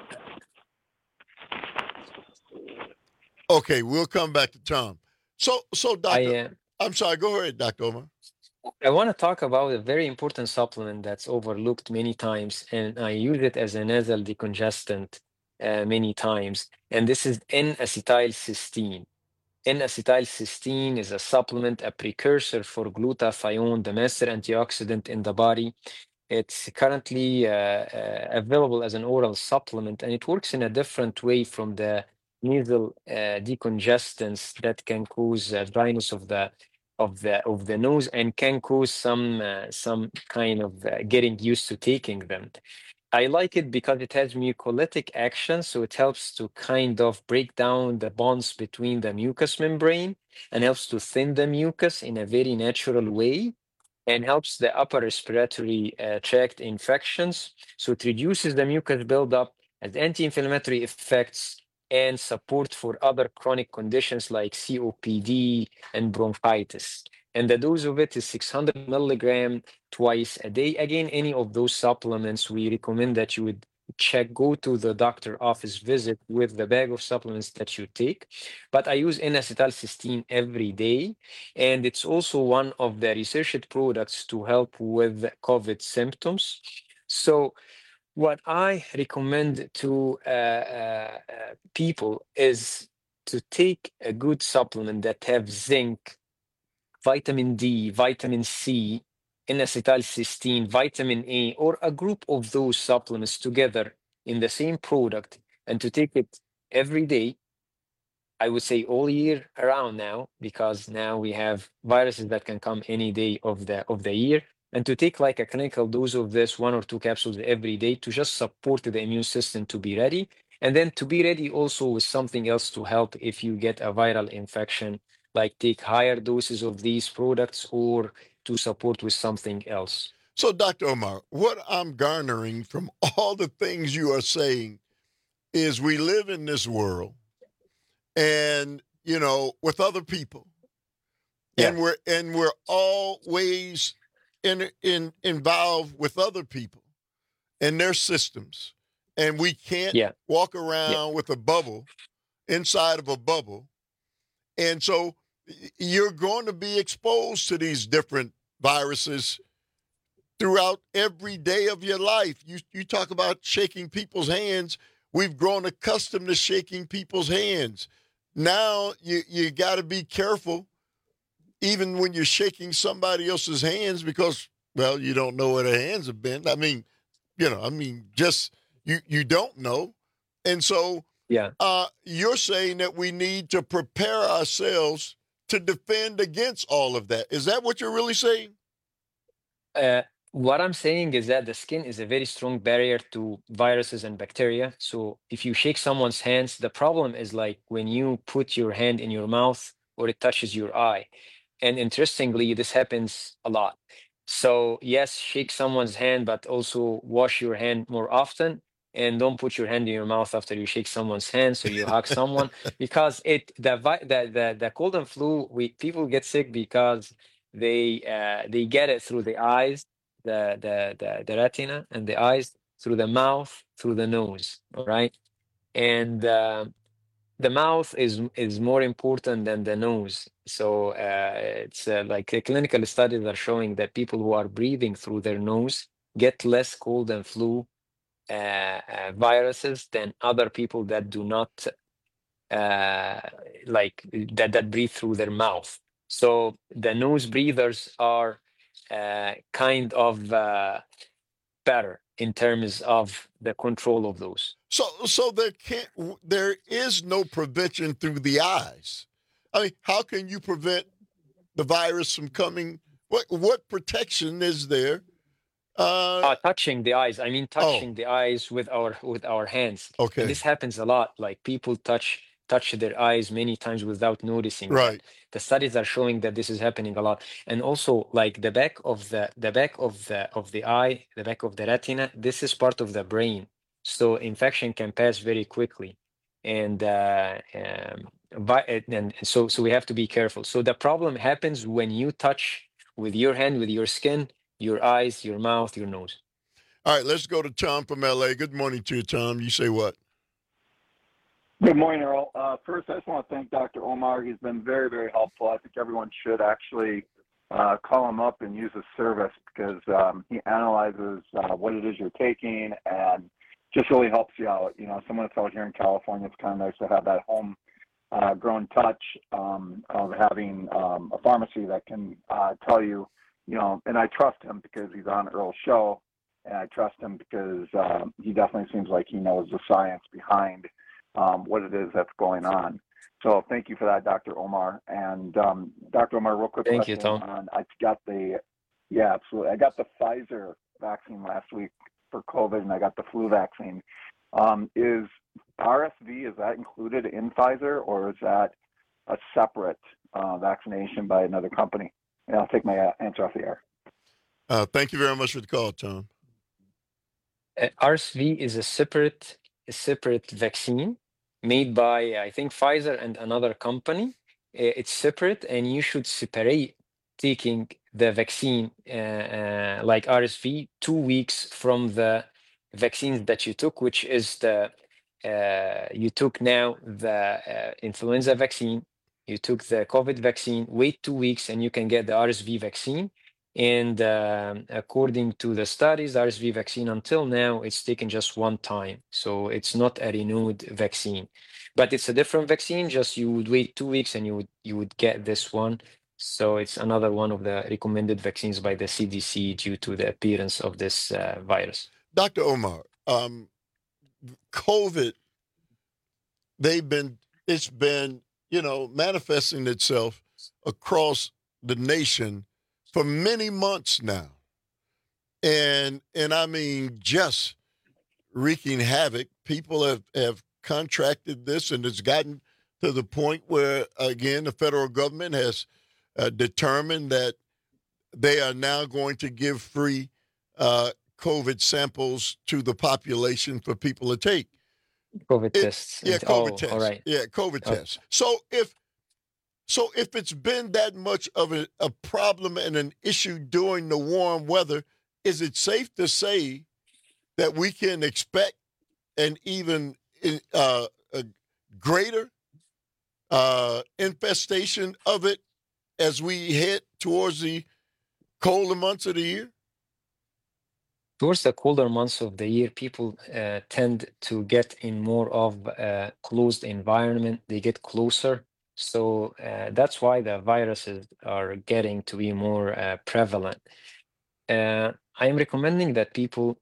[SPEAKER 15] Okay, we'll come back to Tom. So, Doctor, I'm sorry. Go ahead, Dr. Omar.
[SPEAKER 17] I want to talk about a very important supplement that's overlooked many times, and I use it as a nasal decongestant many times, and this is N-acetylcysteine. N-acetylcysteine is a supplement, a precursor for glutathione, the master antioxidant in the body. It's currently available as an oral supplement, and it works in a different way from the nasal decongestants that can cause dryness of the nose and can cause some kind of getting used to taking them. I like it because it has mucolytic action, so it helps to kind of break down the bonds between the mucous membrane and helps to thin the mucus in a very natural way, and helps the upper respiratory tract infections. So it reduces the mucus buildup, has anti-inflammatory effects, and support for other chronic conditions like COPD and bronchitis. And the dose of it is 600 milligram twice a day. Again, any of those supplements, we recommend that you would go to the doctor office visit with the bag of supplements that you take. But I use N-acetylcysteine every day, and it's also one of the researched products to help with COVID symptoms. So what I recommend to people is to take a good supplement that have zinc, vitamin D, vitamin C, N-acetylcysteine, vitamin A, or a group of those supplements together in the same product, and to take it every day. I would say all year around now, because now we have viruses that can come any day of the year, and to take like a clinical dose of this, 1 or 2 capsules every day, to just support the immune system to be ready, and then to be ready also with something else to help if you get a viral infection, like take higher doses of these products or to support with something else.
[SPEAKER 15] So, Dr. Omar, what I'm garnering from all the things you are saying is we live in this world and, you know, with other people. Yeah. And we're always involved with other people and their systems. And we can't walk around with a bubble inside of a bubble. And so you're going to be exposed to these different viruses throughout every day of your life. You talk about shaking people's hands. We've grown accustomed to shaking people's hands. Now you got to be careful, even when you're shaking somebody else's hands, because, well, you don't know where their hands have been. I mean, just you don't know. And so you're saying that we need to prepare ourselves to defend against all of that. Is that what you're really saying?
[SPEAKER 17] What I'm saying is that the skin is a very strong barrier to viruses and bacteria. So if you shake someone's hands, the problem is like when you put your hand in your mouth or it touches your eye. And interestingly, this happens a lot. So yes, shake someone's hand, but also wash your hand more often. And don't put your hand in your mouth after you shake someone's hand, so you hug someone, because the cold and flu, people get sick because they get it through the eyes, the retina and the eyes, through the mouth, through the nose. All right, and the mouth is more important than the nose. So it's like clinical studies are showing that people who are breathing through their nose get less cold and flu viruses than other people that do not like that breathe through their mouth. So the nose breathers are kind of better in terms of the control of those.
[SPEAKER 15] So there is no prevention through the eyes. I mean, how can you prevent the virus from coming? What protection is there?
[SPEAKER 17] Touching the eyes. I mean, touching the eyes with our hands.
[SPEAKER 15] Okay.
[SPEAKER 17] And this happens a lot. Like people touch their eyes many times without noticing.
[SPEAKER 15] Right.
[SPEAKER 17] The studies are showing that this is happening a lot. And also, like the back of the eye, the back of the retina, this is part of the brain. So infection can pass very quickly. And so we have to be careful. So the problem happens when you touch with your hand, with your skin, your eyes, your mouth, your nose.
[SPEAKER 15] All right, let's go to Tom from LA. Good morning to you, Tom. You say what?
[SPEAKER 6] Good morning, Earl. First, I just want to thank Dr. Omar. He's been very, very helpful. I think everyone should actually call him up and use his service, because he analyzes what it is you're taking and just really helps you out. You know, someone that's out here in California, it's kind of nice to have that home grown touch of having a pharmacy that can tell you, you know, and I trust him because he's on Earl's show, and I trust him because he definitely seems like he knows the science behind what it is that's going on. So thank you for that, Dr. Omar. And Dr. Omar, real quick
[SPEAKER 17] question. Thank you, Tom.
[SPEAKER 6] Absolutely. I got the Pfizer vaccine last week for COVID, and I got the flu vaccine. Is RSV, is that included in Pfizer, or is that a separate vaccination by another company? And I'll take my answer off the air.
[SPEAKER 15] Thank you very much for the call, Tom.
[SPEAKER 17] RSV is a separate vaccine made by, I think, Pfizer and another company. It's separate, and you should separate taking the vaccine like RSV 2 weeks from the vaccines that you took, which is you took now the influenza vaccine, you took the COVID vaccine, wait 2 weeks and you can get the RSV vaccine. And according to the studies, RSV vaccine until now, it's taken just one time. So it's not a renewed vaccine, but it's a different vaccine. Just you would wait 2 weeks and you would get this one. So it's another one of the recommended vaccines by the CDC due to the appearance of this virus.
[SPEAKER 15] Dr. Omar, COVID, it's been, manifesting itself across the nation for many months now. And I mean, just wreaking havoc. People have contracted this, and it's gotten to the point where, again, the federal government has determined that they are now going to give free COVID samples to the population for people to take.
[SPEAKER 17] COVID tests.
[SPEAKER 15] Yeah, COVID tests.
[SPEAKER 17] All right.
[SPEAKER 15] Yeah, COVID tests. So if it's been that much of a problem and an issue during the warm weather, is it safe to say that we can expect an even a greater infestation of it as we head towards the colder months of the year?
[SPEAKER 17] Towards the colder months of the year, people tend to get in more of a closed environment. They get closer. So that's why the viruses are getting to be more prevalent. I am recommending that people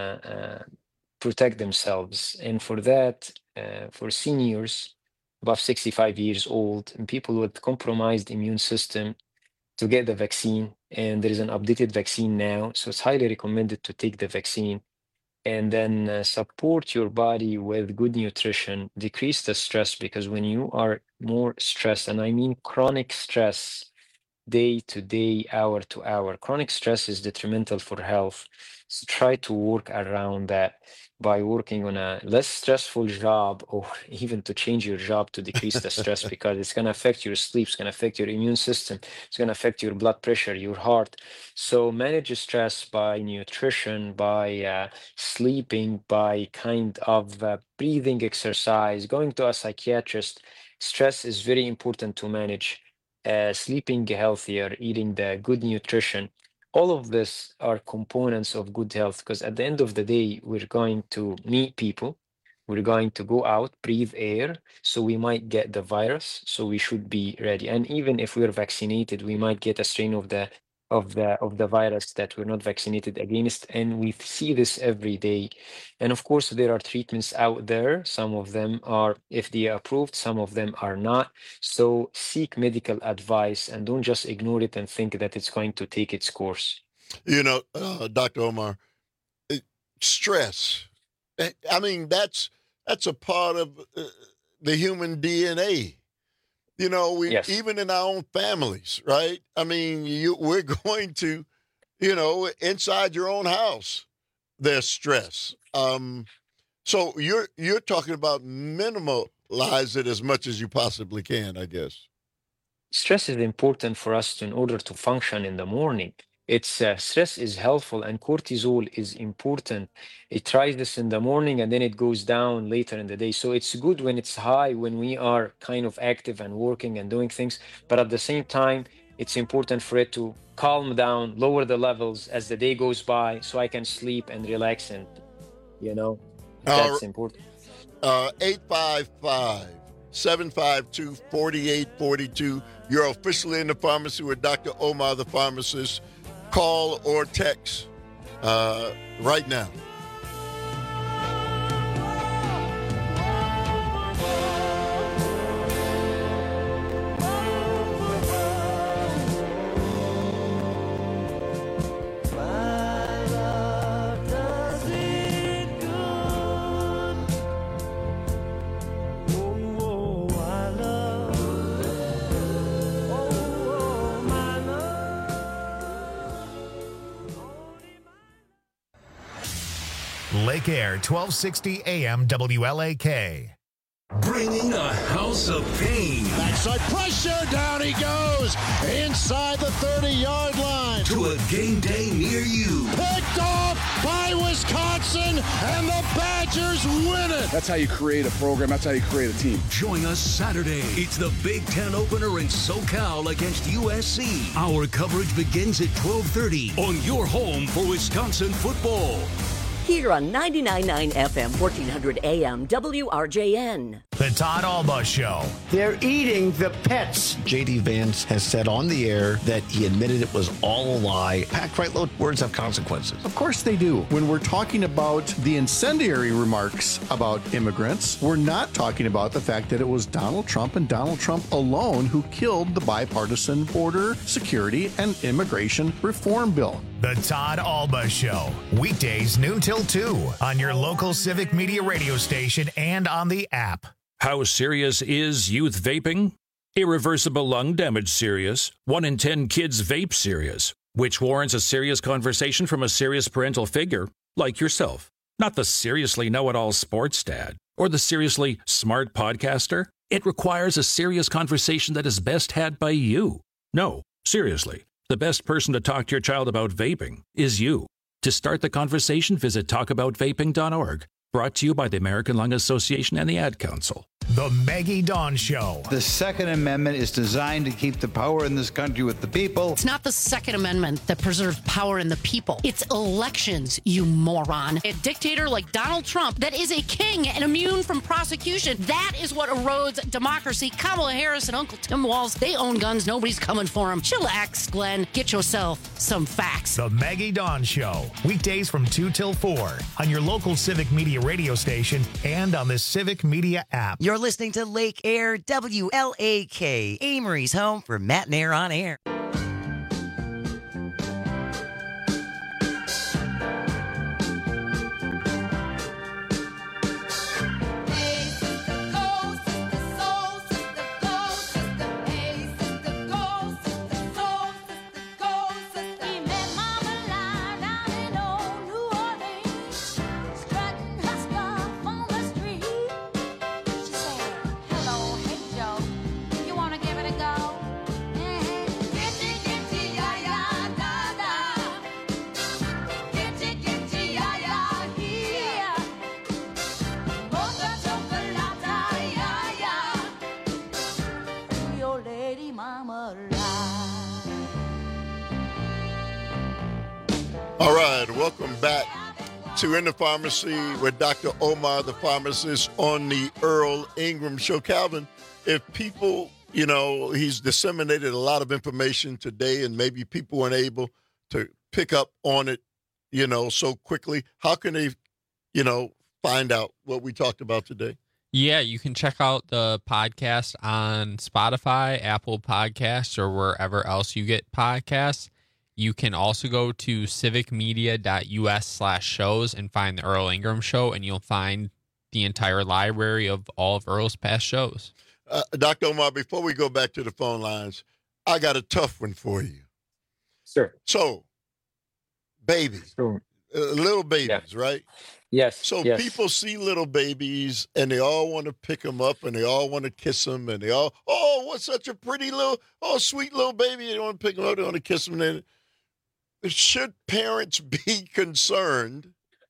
[SPEAKER 17] protect themselves. And for that, for seniors above 65 years old and people with compromised immune system, to get the vaccine. And there is an updated vaccine now, so it's highly recommended to take the vaccine. And then support your body with good nutrition, decrease the stress, because when you are more stressed, and I mean chronic stress, day to day, hour to hour, chronic stress is detrimental for health. So try to work around that by working on a less stressful job, or even to change your job to decrease the stress, because it's going to affect your sleep, it's going to affect your immune system, it's going to affect your blood pressure, your heart. So manage stress by nutrition, by sleeping, by kind of breathing exercise, going to a psychiatrist. Stress is very important to manage. Sleeping healthier, eating the good nutrition. All of this are components of good health, because at the end of the day, we're going to meet people. We're going to go out, breathe air. So we might get the virus. So we should be ready. And even if we're vaccinated, we might get a strain of the virus that we're not vaccinated against. And we see this every day. And of course, there are treatments out there. Some of them are FDA approved, some of them are not. So seek medical advice and don't just ignore it and think that it's going to take its course.
[SPEAKER 15] Dr. Omar, stress. I mean, that's a part of the human DNA.
[SPEAKER 17] Yes.
[SPEAKER 15] Even in our own families, right? I mean, we're going to, inside your own house, there's stress. So you're talking about minimize it as much as you possibly can, I guess.
[SPEAKER 17] Stress is important for us in order to function in the morning. Stress is helpful, and cortisol is important. It rises in the morning and then it goes down later in the day. So it's good when it's high, when we are kind of active and working and doing things. But at the same time, it's important for it to calm down, lower the levels as the day goes by, so I can sleep and relax. And that's important.
[SPEAKER 15] 855-752-4842. You're officially in the pharmacy with Dr. Omar, the pharmacist. Call or text right now.
[SPEAKER 1] Lake Air 1260 AM WLAK.
[SPEAKER 7] Bringing a house of pain.
[SPEAKER 8] Backside pressure, down he goes, inside the 30-yard line.
[SPEAKER 7] To a game day near you.
[SPEAKER 8] Picked off by Wisconsin, and the Badgers win it.
[SPEAKER 9] That's how you create a program. That's how you create a team.
[SPEAKER 7] Join us Saturday. It's the Big Ten opener in SoCal against USC. Our coverage begins at 12:30 on your home for Wisconsin football.
[SPEAKER 11] Here on 99.9 FM, 1400 AM, WRJN.
[SPEAKER 1] The Todd Alba Show.
[SPEAKER 12] They're eating the pets.
[SPEAKER 13] J.D. Vance has said on the air that he admitted it was all a lie. Packed right load, words have consequences.
[SPEAKER 18] Of course they do. When we're talking about the incendiary remarks about immigrants, we're not talking about the fact that it was Donald Trump and Donald Trump alone who killed the bipartisan border security and immigration reform bill.
[SPEAKER 1] The Todd Alba Show. Weekdays noon till 2 on your local Civic Media radio station and on the app.
[SPEAKER 27] How serious is youth vaping? Irreversible lung damage serious. 1 in 10 kids vape serious, which warrants a serious conversation from a serious parental figure like yourself. Not the seriously know-it-all sports dad or the seriously smart podcaster. It requires a serious conversation that is best had by you. No, seriously. The best person to talk to your child about vaping is you. To start the conversation, visit talkaboutvaping.org. Brought to you by the American Lung Association and the Ad Council.
[SPEAKER 1] The Maggie Dawn Show.
[SPEAKER 28] The Second Amendment is designed to keep the power in this country with the people.
[SPEAKER 29] It's not the Second Amendment that preserves power in the people. It's elections, you moron. A dictator like Donald Trump that is a king and immune from prosecution. That is what erodes democracy. Kamala Harris and Uncle Tim Walz, they own guns. Nobody's coming for them. Chillax, Glenn. Get yourself some facts.
[SPEAKER 1] The Maggie Dawn Show. Weekdays from 2 till 4 on your local Civic Media radio station and on the Civic Media app.
[SPEAKER 30] You're listening to Lake Air WLAK, Amory's home for Matt and Air on Air.
[SPEAKER 15] All right, welcome back to In the Pharmacy with Dr. Omar, the pharmacist, on the Earl Ingram Show. Calvin, if people, he's disseminated a lot of information today and maybe people weren't able to pick up on it, so quickly. How can they, find out what we talked about today?
[SPEAKER 16] Yeah, you can check out the podcast on Spotify, Apple Podcasts, or wherever else you get podcasts. You can also go to civicmedia.us/shows and find the Earl Ingram Show, and you'll find the entire library of all of Earl's past shows.
[SPEAKER 15] Dr. Omar, before we go back to the phone lines, I got a tough one for you.
[SPEAKER 17] Sure.
[SPEAKER 15] So, babies, little babies, right?
[SPEAKER 17] Yes.
[SPEAKER 15] So people see little babies, and they all want to pick them up, and they all want to kiss them, and they all, what's such a pretty little, sweet little baby. They want to pick them up, they want to kiss them. And should parents be concerned?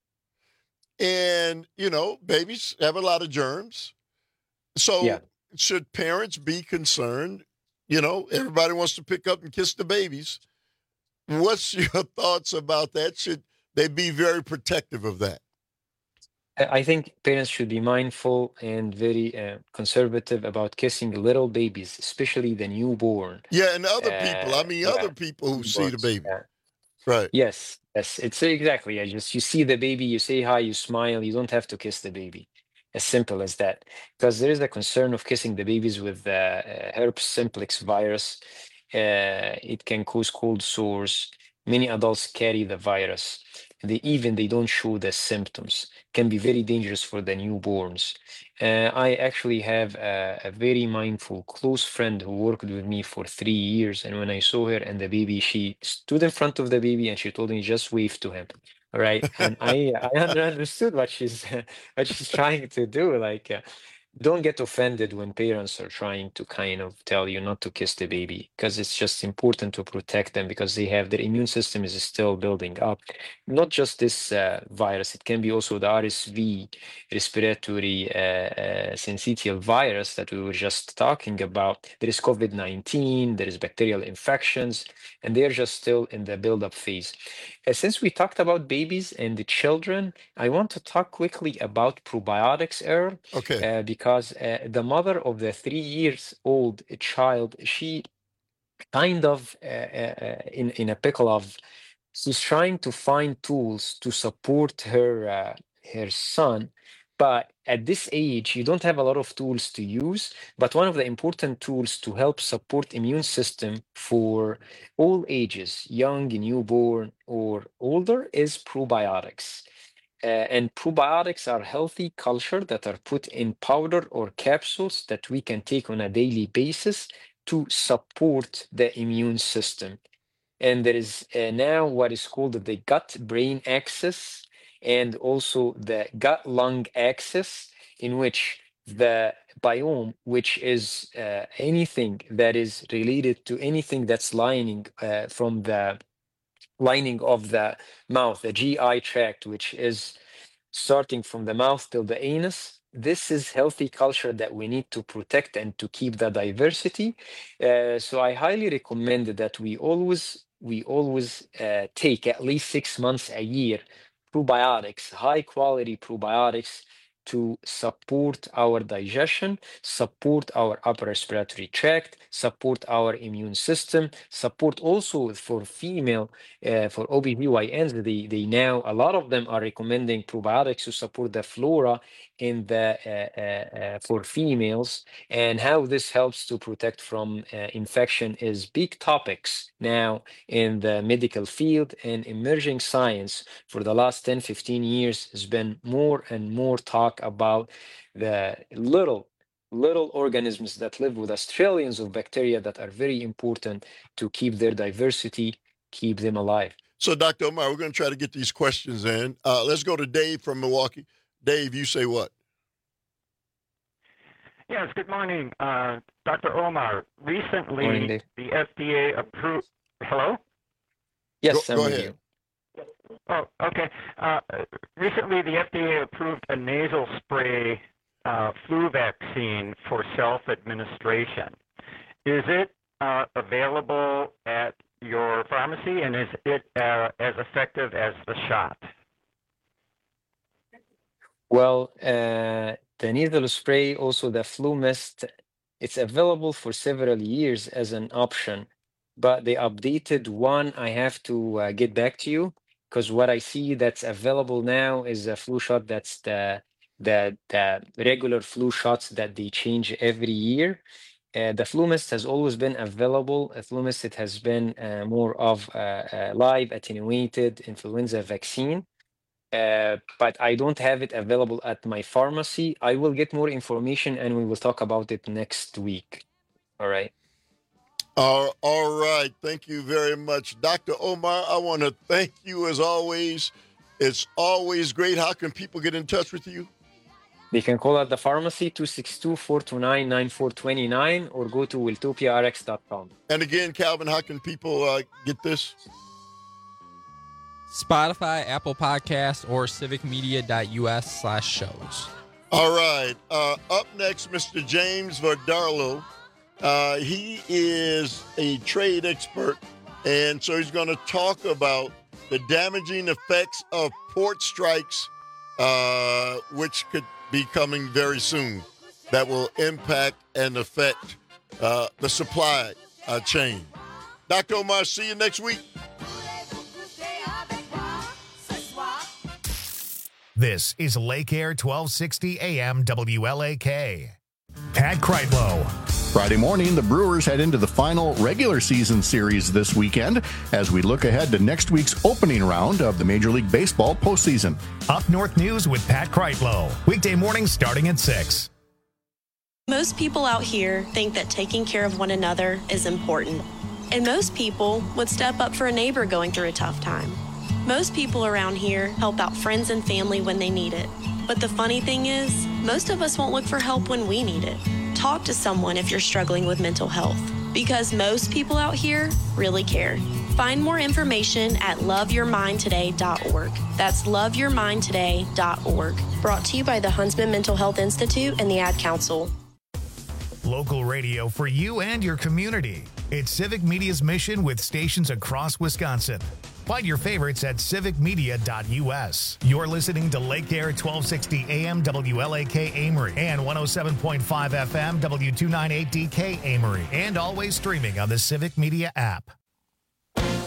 [SPEAKER 15] And, babies have a lot of germs. So should parents be concerned? Everybody wants to pick up and kiss the babies. What's your thoughts about that? Should they be very protective of that?
[SPEAKER 17] I think parents should be mindful and very conservative about kissing little babies, especially the newborn.
[SPEAKER 15] Yeah, and other people. Other people who see the baby. Right.
[SPEAKER 17] Yes. It's exactly. You see the baby, you say hi, you smile. You don't have to kiss the baby. As simple as that. Because there is a concern of kissing the babies with the herpes simplex virus. It can cause cold sores. Many adults carry the virus. They don't show the symptoms. Can be very dangerous for the newborns. I actually have a very mindful, close friend who worked with me for 3 years. And when I saw her and the baby, she stood in front of the baby and she told me, just wave to him. All right. And I understood what she's trying to do. don't get offended when parents are trying to kind of tell you not to kiss the baby, because it's just important to protect them because their immune system is still building up. Not just this virus, it can be also the RSV, respiratory syncytial virus that we were just talking about. There is COVID-19, there is bacterial infections, and they're just still in the build-up phase. Since we talked about babies and the children, I want to talk quickly about probiotics, Earl.
[SPEAKER 15] Okay.
[SPEAKER 17] Because the mother of the 3-year-old child, she kind of in a pickle of, she's trying to find tools to support her son. But at this age, you don't have a lot of tools to use. But one of the important tools to help support immune system for all ages, young, newborn, or older, is probiotics. And probiotics are healthy culture that are put in powder or capsules that we can take on a daily basis to support the immune system. And there is now what is called the gut-brain axis and also the gut-lung axis, in which the biome, which is anything that is related to anything that's lining from the lining of the mouth, the GI tract, which is starting from the mouth till the anus. This is healthy culture that we need to protect and to keep the diversity. So I highly recommend that we always take at least 6 months a year probiotics, high quality probiotics, to support our digestion, support our upper respiratory tract, support our immune system, support also for female, for OBGYNs, they now, a lot of them are recommending probiotics to support the flora in the for females, and how this helps to protect from infection is big topics now in the medical field, and emerging science for the last 10-15 years has been more and more talk about the little organisms that live with us, trillions of bacteria that are very important to keep their diversity, keep them alive.
[SPEAKER 15] So, Dr. Omar, we're going to try to get these questions in. Let's go to Dave from Milwaukee. Dave, you say what?
[SPEAKER 2] Yes, good morning, Dr. Omar. Recently,
[SPEAKER 17] Morning,
[SPEAKER 2] the FDA approved... Hello?
[SPEAKER 17] Yes,
[SPEAKER 15] go ahead.
[SPEAKER 2] Oh, okay. Recently, the FDA approved a nasal spray flu vaccine for self-administration. Is it available at your pharmacy, and is it as effective as the shot?
[SPEAKER 17] Well, the nasal spray, also the flu mist, it's available for several years as an option, but the updated one, I have to get back to you, because what I see that's available now is a flu shot that's the regular flu shots that they change every year. The flu mist has always been available. Flu mist, it has been more of a live attenuated influenza vaccine. But I don't have it available at my pharmacy. I will get more information and we will talk about it next week. All right.
[SPEAKER 15] All right. Thank you very much. Dr. Omar, I want to thank you as always. It's always great. How can people get in touch with you?
[SPEAKER 17] They can call at the pharmacy 262-429-9429 or go to wiltopiarx.com.
[SPEAKER 15] And again, Calvin, how can people get this?
[SPEAKER 16] Spotify, Apple Podcasts, or civicmedia.us/shows.
[SPEAKER 15] All right. Up next, Mr. James Vardarlo. He is a trade expert, and so he's going to talk about the damaging effects of port strikes, which could be coming very soon, that will impact and affect the supply chain. Dr. Omar, see you next week.
[SPEAKER 1] This is Lake Air 1260 AM WLAK. Pat Kreitlow.
[SPEAKER 18] Friday morning, the Brewers head into the final regular season series this weekend as we look ahead to next week's opening round of the Major League Baseball postseason.
[SPEAKER 1] Up North News with Pat Kreitlow. Weekday mornings starting at 6.
[SPEAKER 3] Most people out here think that taking care of one another is important. And most people would step up for a neighbor going through a tough time. Most people around here help out friends and family when they need it. But the funny thing is, most of us won't look for help when we need it. Talk to someone if you're struggling with mental health, because most people out here really care. Find more information at loveyourmindtoday.org. That's loveyourmindtoday.org. Brought to you by the Huntsman Mental Health Institute and the Ad Council.
[SPEAKER 1] Local radio for you and your community. It's Civic Media's mission with stations across Wisconsin. Find your favorites at civicmedia.us. You're listening to Lake Air 1260 AM WLAK Amory and 107.5 FM W298DK Amory, and always streaming on the Civic Media app.